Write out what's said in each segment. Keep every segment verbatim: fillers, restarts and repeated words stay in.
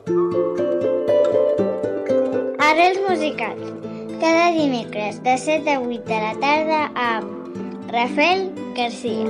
Arrels musicals. Cada dimecres de set a vuit de la tarda amb Rafael García.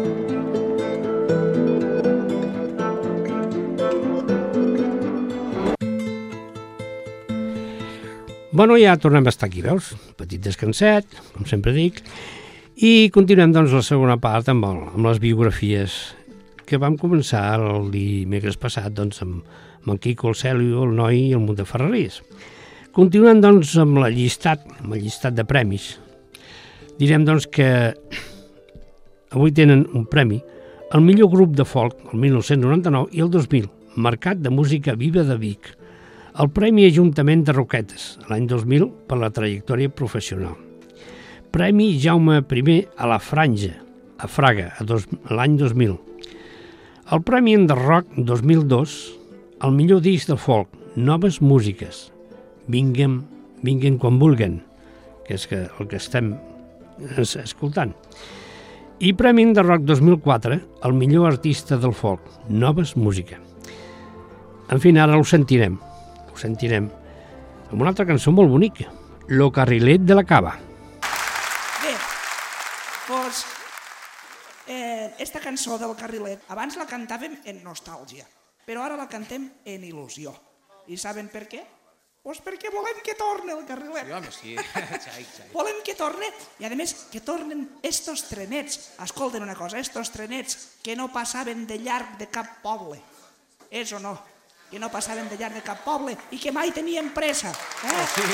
Bueno, ja tornem a estar aquí, veus? Petit descanset, com sempre dic, i continuem doncs la segona part amb, el, amb les biografies que vam començar el dimecres passat doncs, amb, amb en Quico, el Celio, el Noi i el Munt de Ferrarís. Continuem doncs amb la llistat, amb el llistat de premis. Direm doncs que avui tenen un premi el millor grup de folk el mil nou-cents noranta-nou i el dos mil, Mercat de Música Viva de Vic. El Premi Ajuntament de Roquetes, l'any dos mil, per la trajectòria professional. Premi Jaume I a la Franja, a Fraga, a dos, l'any dos mil. El Premi Enderroc dos mil dos, el millor disc de folk, Noves Músiques. Vinguem, vinguem quan vulguen, que és que el que estem escoltant. I Premi Enderroc dos mil quatre, el millor artista del folk, Noves Músiques. En fi, ara ho sentirem. Ho sentirem amb una altra cançó molt bonica, Lo Carrilet de la Cava. Bé, doncs, eh, esta cançó del Carrilet, abans la cantàvem en nostàlgia, però ara la cantem en il·lusió. I saben per què? Doncs perquè volem que torni el Carrilet. Sí, home, sí. Xai, xai. Volem que torni, i a més que tornen estos trenets. Escolten una cosa, estos trenets que no passaven de llarg de cap poble. És o no? Que no passaven de llarg de cap poble i que mai tenien pressa. Eh? Oh, sí.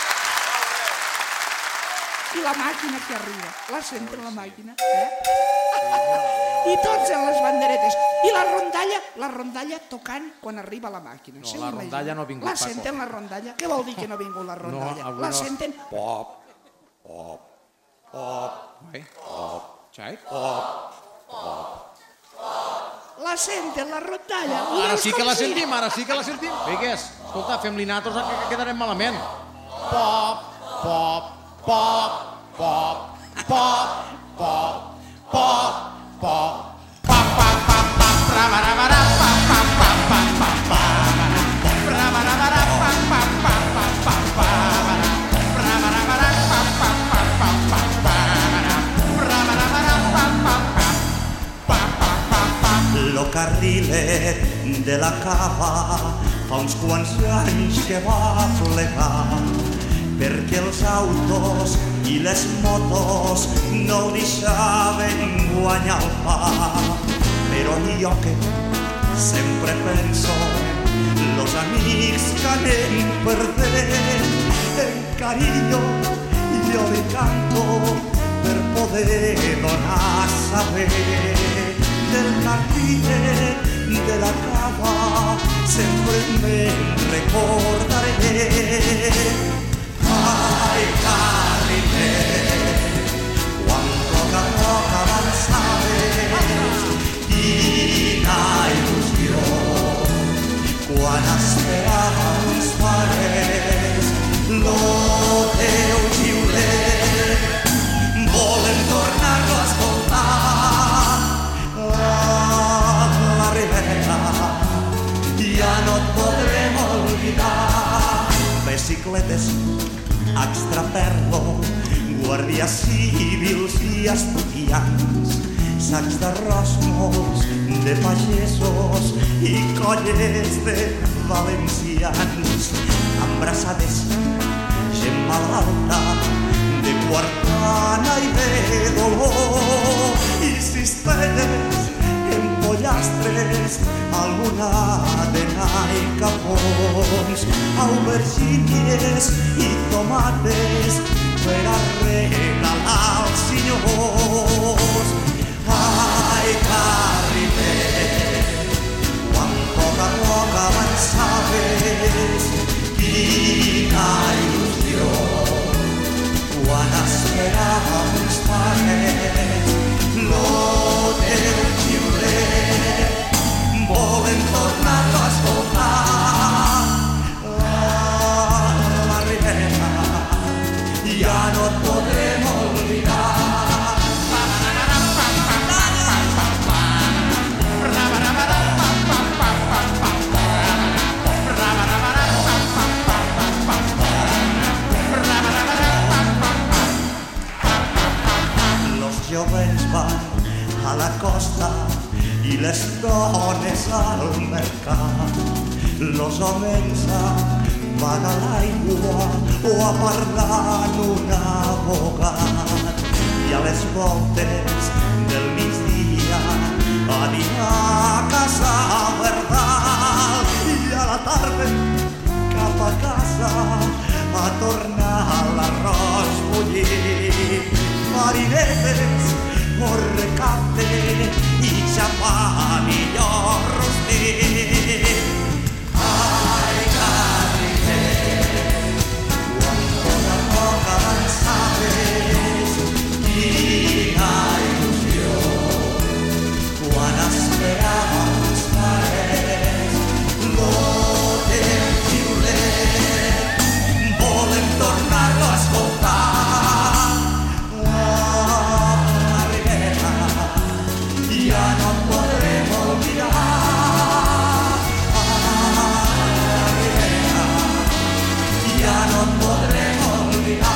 I la màquina que arriba, la senten la màquina. Eh? I tots en les banderetes. I la rondalla, la rondalla tocant quan arriba la màquina. No, la rondalla no ha vingut, La Paco. senten la rondalla? Què vol dir que no ha vingut la rondalla? No, avui la no. senten... Pop, pop, pop. Ai, pop, xai, pop, pop. La senten, la rondalla. I Ara és sí que com la si- sentim, ara sí que la sentim. Vigues, escolta, fem-li natos que quedarem malament. Pop, pop, pop, pop, pop, pop, pop, pop. Pa, pa, pa, pa, pra, ba, ra, ba, ra, pa, pa, pa, pa, pa, pa. Pra, ba, ra, ba, ra, pa, pa, pa, pa, pa, pa. Pra, ba, ra, ba, ra, pa, pa, pa, pa, pa, pa. Pra, ba, ra, ba, ra, pa, pa, pa. Pa, pa, pa, pa. Lo Carrilet de la Cava fa uns quants anys que va plegar perquè els autos i les motos no deixaven guanyar el pa. Però jo que sempre penso los amics que anem perdent, en carinyo jo li canto per poder donar saber del Carrilet de la Cava, sempre me'n recordaré. Ai, Carrilet, quan roca roca avançaves, quina il·lusió, quan esperava uns pares, lo teu xiulet, volem tornar-lo a escoltar. La Ribera, ja no et podrem oblidar. Bicicletes, extraperlo, guàrdies civils i estudiants, sacs d'arròs molts de pagesos i colles de valencians, abraçades, gent malalta, de quartana i de dolor, i cistelles en pollastres, alguna dena i capons, aubergínies i tomates per a regalar als senyors. Ai, Carrilet, quan poc a poc avançaves, quina il·lusió, quan esperava uns pares, lo teu xiulet, volem tornar-lo a escoltar. La Ribera, ja no et podrem oblidar. les dones al mercat. Los homes van a l'aigua o a parlar en un abogat. I a les voltes del migdia a dinar a casa Verdal. I a la tarda cap a casa a tornar l'arròs bullit. Marinetes o recapte i xapà millor rostit. Ai, carriner, cuando la roca sabes, quina il·lusió, quan esperava els pares, lo del xiulet, volem tornar-lo a escoltar. Ja no et podrem oblidar. Ja no et podrem oblidar.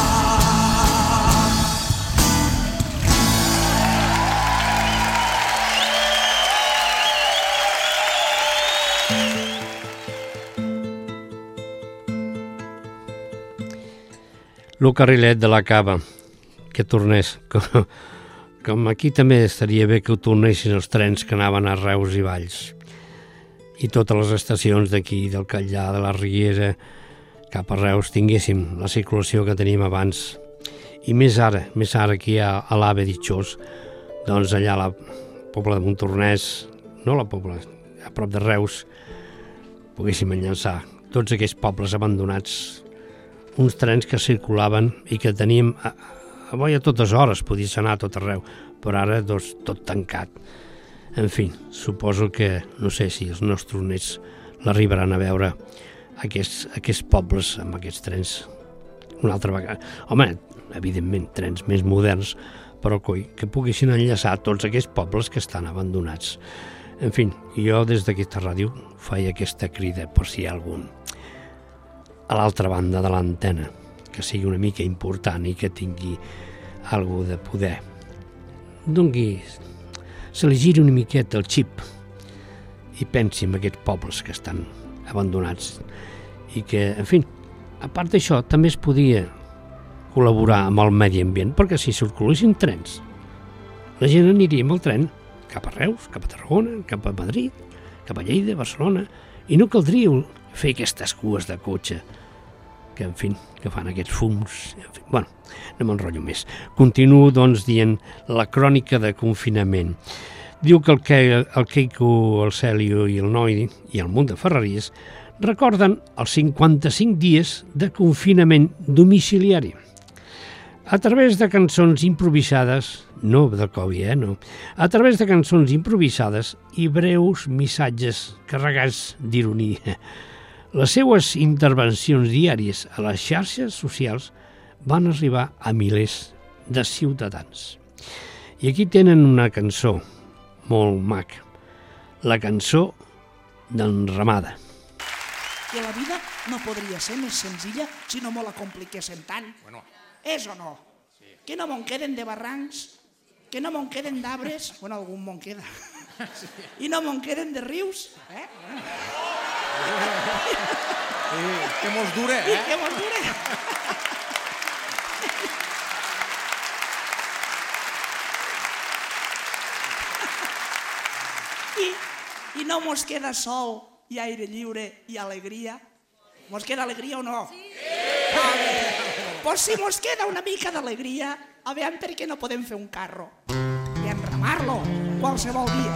Lo carrilet de la cava, que tornés. Com aquí també estaria bé que ho tornessin els trens que anaven a Reus i Valls. I totes les estacions d'aquí, del Catllà, de la Riera, cap a Reus, tinguéssim la circulació que tenim abans. I més ara, més ara aquí a, a l'Ave Ditxós, doncs allà a la Pobla de Montornès, no la Pobla, a prop de Reus, poguéssim enllaçar tots aquests pobles abandonats, uns trens que circulaven i que teníem... A, Avui a totes hores podies anar a tot arreu, però ara doncs, tot tancat. En fi, suposo que, no sé si els nostres nets l'arribaran a veure aquests, aquests pobles amb aquests trens una altra vegada. Home, evidentment, trens més moderns, però coi, que poguessin enllaçar tots aquests pobles que estan abandonats. En fi, jo des d'aquesta ràdio faig aquesta crida per si hi ha algun a l'altra banda de l'antena, que sigui una mica important i que tingui algo de poder. Dongui, se li giri una miqueta el xip i pensi en aquests pobles que estan abandonats i que, en fi, a part d'això, també es podia col·laborar amb el medi ambient, perquè si circulessin trens, la gent aniria amb el tren cap a Reus, cap a Tarragona, cap a Madrid, cap a Lleida, Barcelona, i no caldria fer aquestes cues de cotxe que, en fi, que fan aquests fums. En fi, bueno, no m'enrotllo més. Continuo, doncs, dient la crònica de confinament. Diu que el, que el Queico, el Celio i el Noi i el munt de Ferreries recorden els cinquanta-cinc dies de confinament domiciliari. A través de cançons improvisades, no del Covid, eh, no, a través de cançons improvisades i breus missatges carregats d'ironia. Les seues intervencions diàries a les xarxes socials van arribar a milers de ciutadans. I aquí tenen una cançó molt maca, la cançó d'Enramada. Que la vida no podria ser més senzilla si no me la compliquéssim tant. Bueno. És o no? Sí. Que no me'n queden de barrancs, que no me'n queden d'arbres, bueno, algun me'n queda, sí. I no me'n queden de rius, eh? Sí, que mos dure, eh? I que mos dure. I, I no mos queda sol i aire lliure i alegria. Mos queda alegria o no? Sí! Pues si mos queda una mica d'alegria, a veure per què no podem fer un carro i enramar-lo qualsevol dia.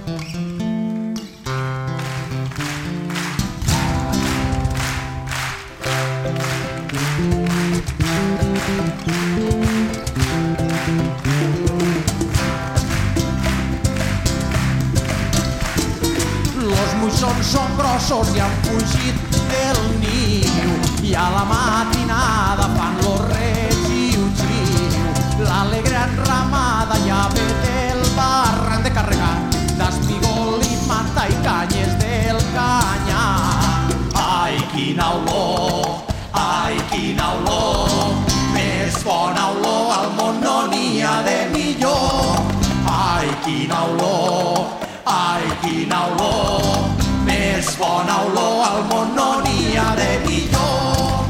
Los moixons són grossos i han fugit del niu i a la matinada fan lo regiu-giu. L'alegre enramada ja ve del barranc de carregar d'espigol i manta i canyes del canyar. Ai, quina olor, ai, quina olor, més bona olor al món no n'hi ha de millor. Ai, quina olor, quina olor, més bona olor al món no n'hi ha de millor.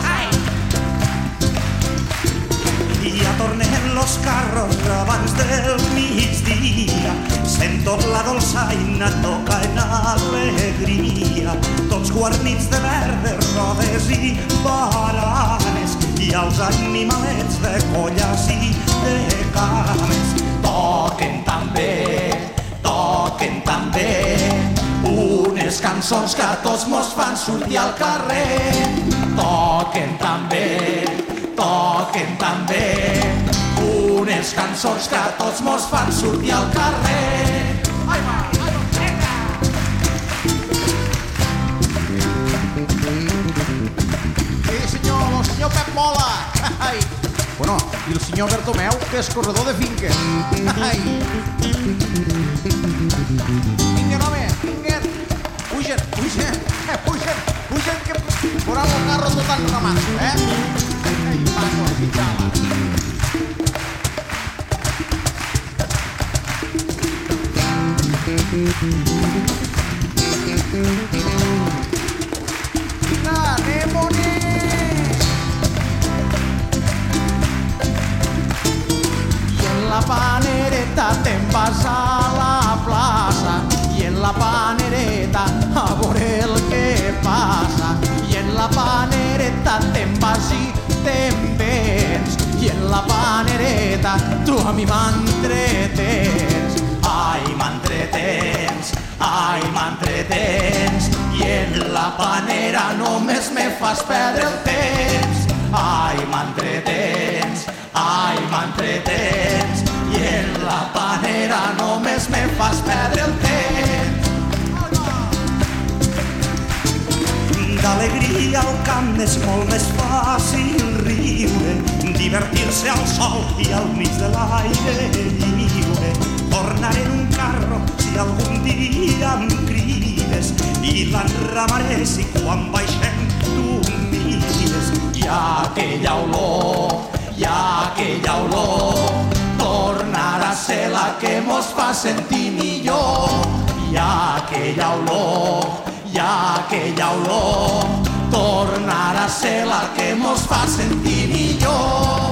Ja tornen los carros abans del migdia, sent tot la dolçaina toca en alegria, tots guarnits de verdes, rodes i baranes, i els animalets de colles i de cames. Toquen també, toquen també, unes cançons que a tots mos fan sortir al carrer. Toquen també, toquen també, unes cançons que a tots mos fan sortir al carrer. Ai, va, ai, va, venga! Sí, senyor, el senyor Pep Mola. Ai. Bueno, i el senyor Bertomeu, que és corredor de finques. Ai. Vinga, home, vinga. Pugen, pugen, pugen, pugen, que veuran el carro tot enramat, eh? Ai, paco, pitjala. Vinga, anem-hi! I en la panereta te'n vas a la plaça, i en la panereta a veure el que passa, i en la panereta te'n vas i te'n vens, i en la panereta tu a mi m'entretens. Ai, m'entretens, ai, m'entretens, i en la panera només me fas perdre el temps. Ai, m'entretens, ai, m'entretens, i en la panera només me fas perdre el temps. D'alegria al camp és molt més fàcil riure, divertir-se al sol i al mig de l'aire lliure. Tornaré en un carro si algun dia em crides i l'enramaré si quan baixem tu mires. Hi ha aquella olor, hi ha aquella olor, tornarà a ser la que mos fa sentir millor. Hi ha aquella olor, hi ha aquella olor, tornarà a ser la que mos fa sentir millor.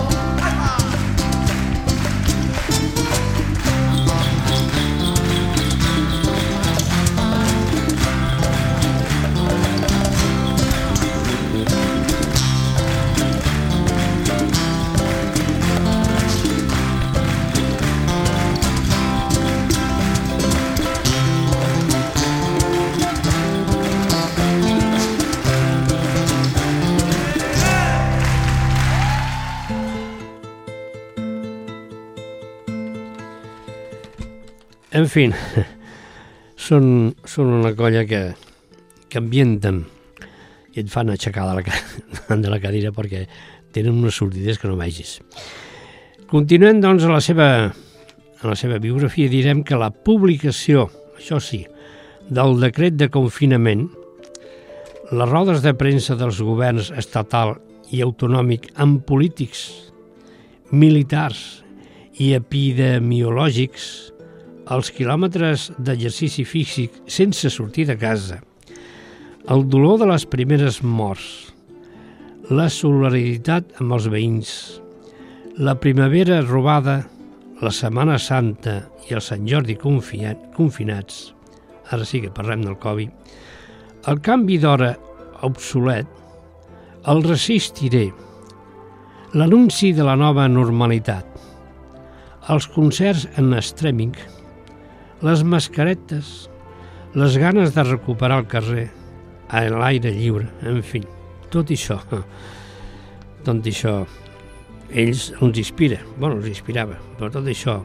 En fi, són, són una colla que, que ambienten i et fan aixecar de la, de la cadira perquè tenen unes sortides que no vegis. Continuem, doncs, a la seva, a la seva biografia. Direm que la publicació, això sí, del decret de confinament, les rodes de premsa dels governs estatal i autonòmic amb polítics, militars i epidemiològics, els quilòmetres d'exercici físic sense sortir de casa, el dolor de les primeres morts, la solidaritat amb els veïns, la primavera robada, la Setmana Santa i el Sant Jordi confinats, ara sí que parlem del Covid, el canvi d'hora obsolet, el resistiré, l'anunci de la nova normalitat, els concerts en streaming, les mascaretes, les ganes de recuperar el carrer, a l'aire lliure, en fi, tot això, tot això, ells ens inspira, bueno, els inspirava, però tot això,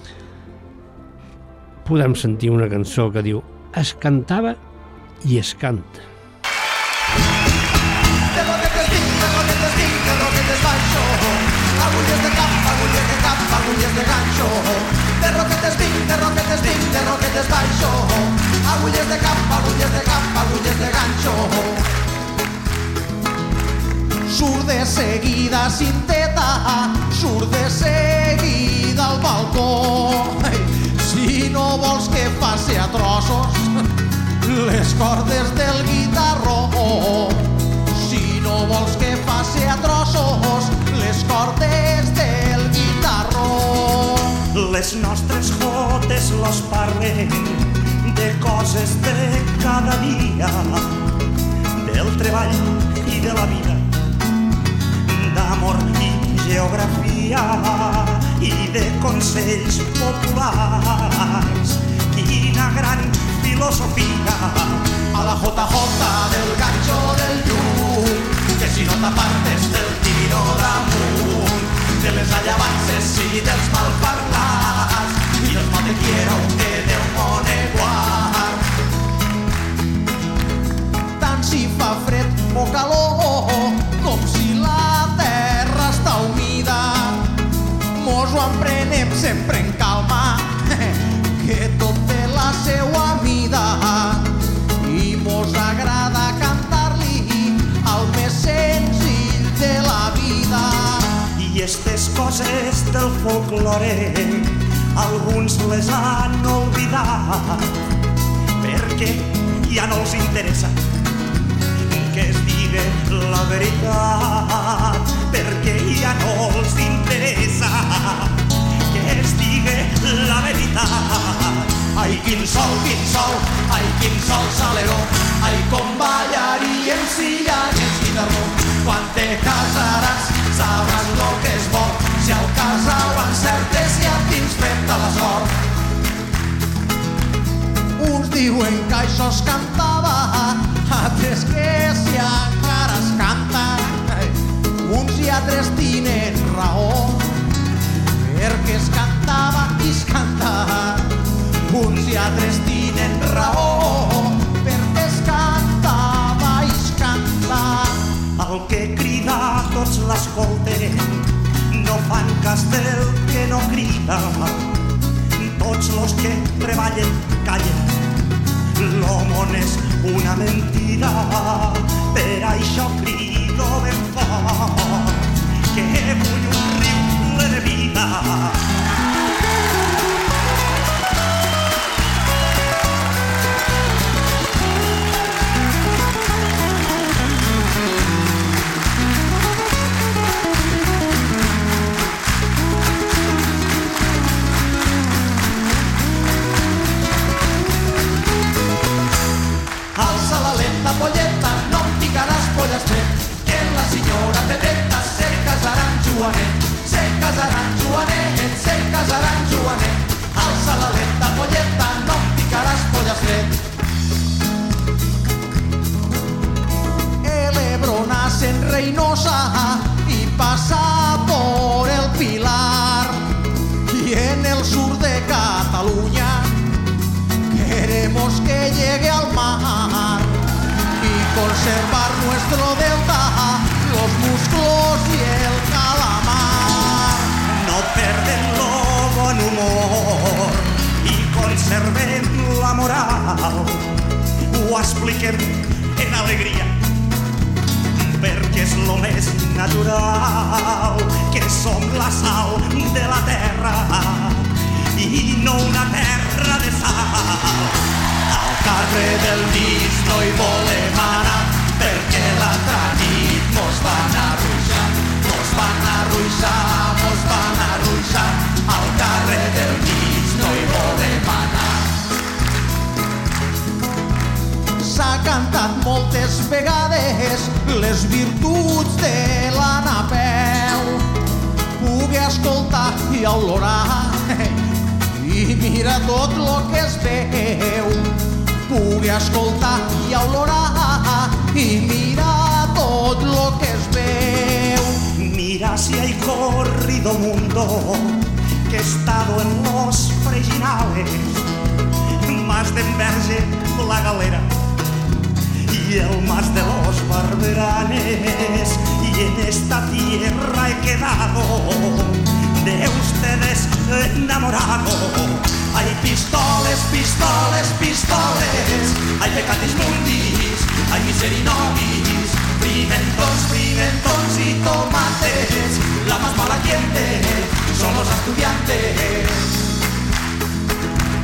podem sentir una cançó que diu es cantava i es canta. De roquetes vinc, de roquetes vinc, de roquetes baixo, agulles de cap, agulles de cap, agulles de ganxo. De roquetes vinc, de roquetes vinc, de roquetes baixo, agulles de cap, agulles de cap, agulles de ganxo. Surt de seguida sin teta, surt de seguida al balcó, Si no vols que faci a trossos les cordes del guitarró, si no vols que faci a trossos les cordes del guitarró. Les nostres jotes los parlen de coses de cada dia, del treball i de la vida, d'amor i geografia i de consells populars. Quina gran filosofia! A la jota jota del gancho del llum, que si no t'apartes del tiro damunt, de les allavances i dels malparlats, i dels no te quiero que Déu mone guard. Tant si fa fred o calor, com si la terra està humida, mos ho emprenem sempre en calma, que tot té la seua mida, i mos agrada cantar-li al més senzill de la vida. I estes coses del folklore alguns les han oblidat, perquè ja no els interessa que es digui la veritat, perquè ja no els interessa que es digui la veritat. Ai, quin sol, quin sol, ai, quin sol saleró, ai, com ballaríem si hi hagués guitarró. Quan te casaràs sabràs lo que és bo, si al casar ho encertes ja tens feta la sort. Uns diuen que això es cantava, altres que si encara es canta, uns i altres tenen raó, perquè es cantava i es canta. Uns i altres tenen raó, perquè es cantava i es canta. El que crida tots l'escolten, no fan cas del que no crida. Tots los que treballen callen, lo món és una mentida. Per això crido ben fort, que vull un riu ple de vida. Alça la lenta polleta, no em picaràs pollastre, que la senyora Pepeta se casarà amb Joanet, se casarà amb Joanet, se casarà amb Joanet. Alça la lenta polleta, no em picaràs pollastre. El Ebro nace en Reynosa y pasa por el Pilar, y en el sur de Cataluña queremos que llegue al mar y conservar nuestro delta, los musclos y el calamar. No perden lo bon humor i conservem la moral, ho expliquem en alegria, perquè és lo més natural, que som la sal de la terra i no una terra de sal. Al carrer del Nis no hi volem anar, perquè l'altra nit mos van arruixar, mos van arruixar, mos van arruixar. Al carrer del Nis no hi volem anar. S'ha cantat moltes vegades les virtuts de la Napeu, pugui escoltar i olorar, i mira tot lo que es veu. Pugui escoltar i olorar, i mira tot lo que es veu. Mira si hay corrido mundo, que he estado en los freginales, más de Enverge, la Galera y el más de los Barberanes, y en esta tierra he quedado de ustedes enamorado. Hay pistoles, pistoles, pistoles, hay pecatis mundis, hay miserinovis, pimentons, pimentons y tomates. La más mala gente son los estudiantes.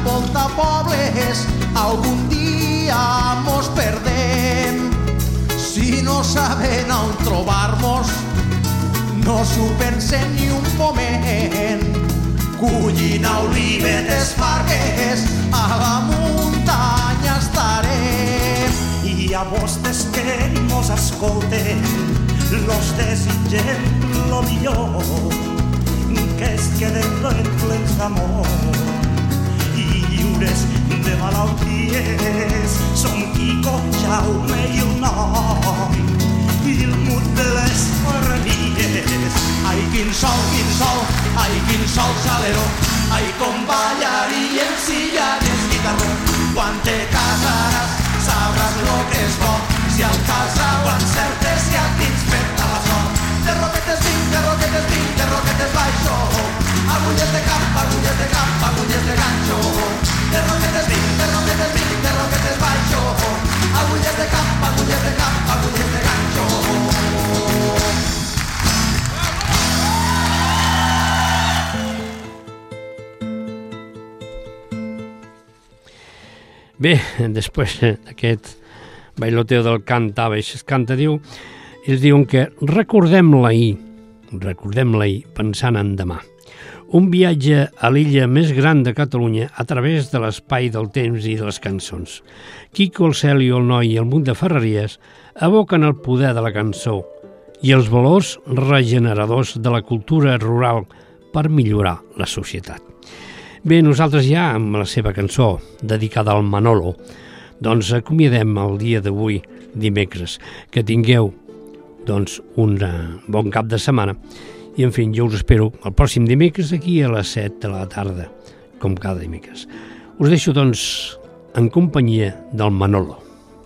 volta pobles algun dia mos perdem. Si no saben on trobar-nos, no s'ho pensem ni un moment. Collint olivetes fargues, a la muntanya estarem. I a vostès que mos escolten, los desitgem lo millor, que es queden plens d'amor i lliures de malalties. Som Quico, Jaume i el nom, i el mut de les ferreries. Ai, quin sol, quin sol, ai, quin sol saleró, ai, com ballaríem si hi hagués guitarró. Quan te casaràs sabràs lo que és bo, si al casar ho encertes i a dins fer-te la sort. De roquetes vinc, de roquetes vinc, de roquetes baixo, agulles de camp, agulles de camp, agulles de ganxo. De roquetes vinc, de roquetes vinc, de roquetes baixo, agulles de camp, agulles de camp, agulles de ganxo. Bé, després d'aquest bailoteo del cantava i es canta, diu, ells diuen que recordem l'ahir, recordem l'ahir pensant en demà. Un viatge a l'illa més gran de Catalunya a través de l'espai del temps i de les cançons. Quico, el Celio, el Noi i el munt de Ferreries evoquen el poder de la cançó i els valors regeneradors de la cultura rural per millorar la societat. Bé, nosaltres ja, amb la seva cançó dedicada al Manolo, doncs acomiadem el dia d'avui, dimecres. Que tingueu, doncs, un bon cap de setmana. I, en fi, jo us espero el pròxim dimecres aquí a les set de la tarda, com cada dimecres. Us deixo, doncs, en companyia del Manolo.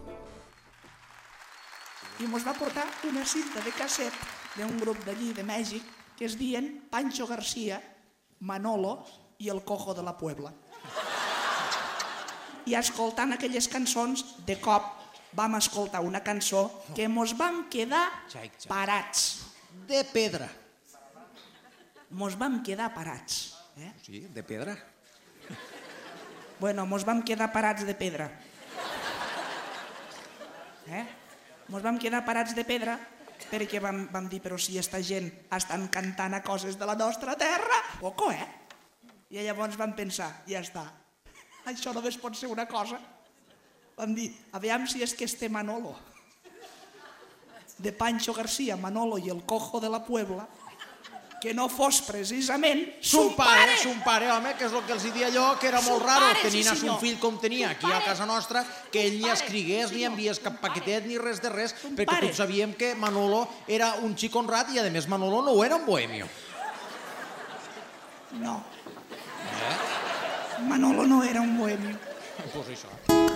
I mos va portar una cinta de casset d'un grup d'allí, de Mèxic, que es diuen Pancho García, Manolo i el Cojo de la Puebla. I escoltant aquelles cançons, de cop vam escoltar una cançó que mos vam quedar parats. De pedra. Mos vam quedar parats. Eh? Sí, de pedra. Bueno, mos vam quedar parats de pedra. Eh? Mos vam quedar parats de pedra perquè vam, vam dir, però si esta gent estan cantant a coses de la nostra terra, poco, eh? I llavors vam pensar, ja està, això només pot ser una cosa. Vam dir, aviam si és que este Manolo, de Pancho García, Manolo i el Cojo de la Puebla, que no fos precisament son pare. Son pare, home, que és el que els dia allò, que era molt raro, tenint a son fill com tenia aquí a casa nostra, que ell ni escrigués, ni enviés cap paquetet, ni res de res, perquè tots sabíem que Manolo era un xic honrat i, a més, Manolo no era un bohemio. No. Manolo no era un bohemio. Pues això.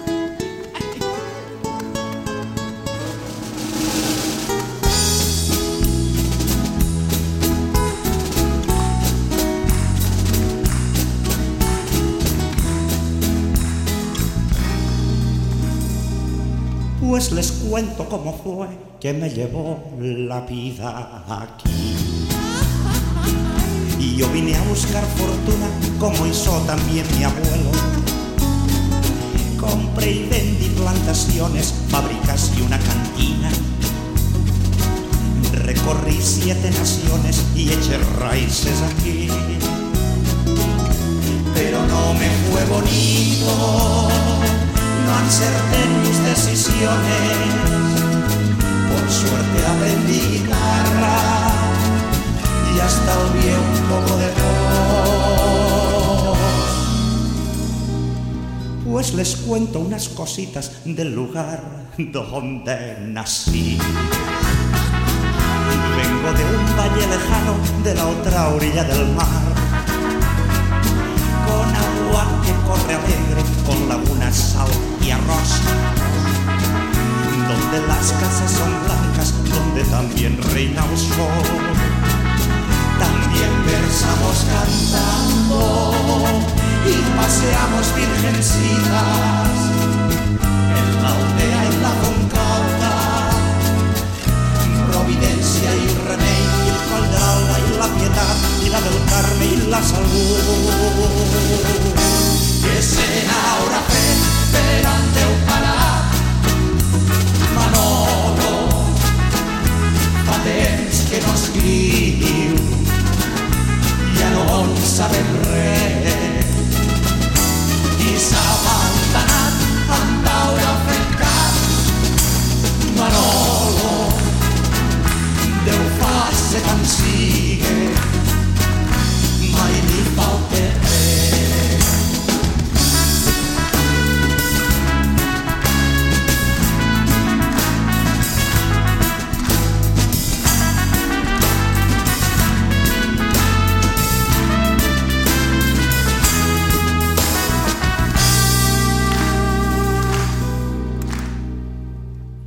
Pues les cuento cómo fue que me llevó la vida aquí. Y yo vine a buscar fortuna como hizo también mi abuelo. Compré y vendí plantaciones, fábricas y una cantina. Recorrí siete naciones y eché raíces aquí. Pero no me fue bonito, no acerté en mis decisiones. Por suerte aprendí guitarra y hasta olvidé un poco de voz. Pues les cuento unas cositas del lugar donde nací. Vengo de un valle lejano, de la otra orilla del mar, con agua que corre alegre, con lagunas, sal y arroz, donde las casas son blancas, donde también reina el sol. También versamos cantando y paseamos virgencitas en la aldea y la concauta, Providencia y Remei, y el Coll de l'Alba y la Pietà, y la del Carme y la Salud. Que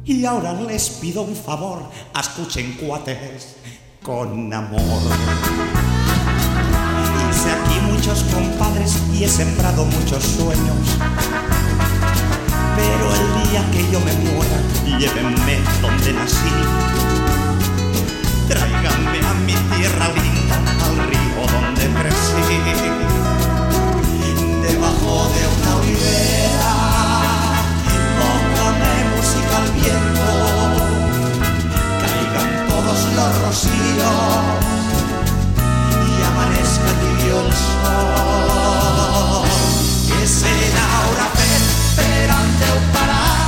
Y ahora les pido un favor, escuchen cuates con amor. Hice aquí muchos compadres y he sembrado muchos sueños, pero el día que yo me muera, llévenme donde nací. Tráiganme a mi tierra linda, al río donde crecí. Debajo de una olivera, póngame música al viento, caigan todos los rocíos y amanezca tibio el sol. Que serà hora per, per on deu parar,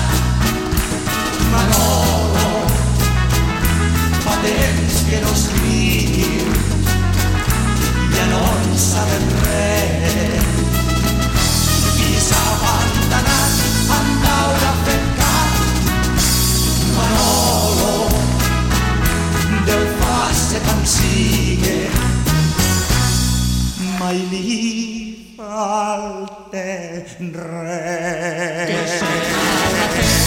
Manolo, fa temps que no escriu, ja no en sabem res. I s'abandanat en taula fent cap, Manolo, deu fa-se com sigue, mai li falta res. Que serà hora per